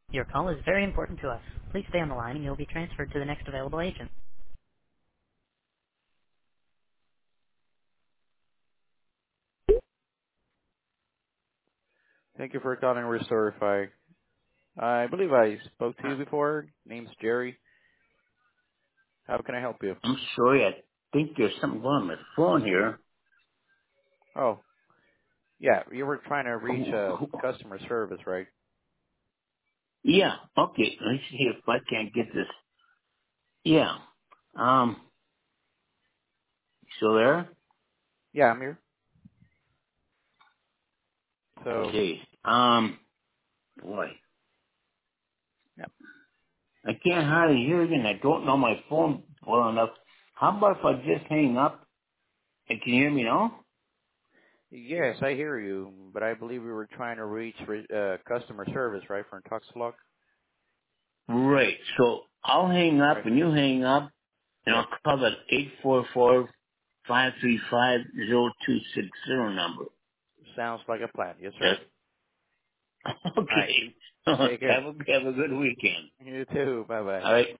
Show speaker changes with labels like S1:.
S1: Your call is very important to us. Please stay on the line and you'll be transferred to the next available agent. Thank you for calling Restorify. I believe I spoke to you before. Name's Jerry. How can I help you?
S2: I'm sorry, I think there's something going on my phone here.
S1: Oh, yeah, you were trying to reach customer service, right?
S2: Yeah, okay, let's see if I can't get this. Yeah, um, still there?
S1: Yeah, I'm here. So,
S2: Okay, boy,
S1: yeah.
S2: I can't hardly hear you and I don't know my phone well enough. How about if I just hang up and can you hear me now?
S1: Yes, I hear you, but I believe we were trying to reach customer service, right, for Tuxlock?
S2: Right, so I'll hang up
S1: Right?
S2: and you hang up and
S1: Yes.
S2: I'll call that 844-535-0260 number.
S1: Sounds like a plan. Yes, sir.
S2: Yes.
S1: All right.
S2: Okay.
S1: Take care.
S2: Have a good weekend.
S1: You too. Bye-bye.
S2: All right.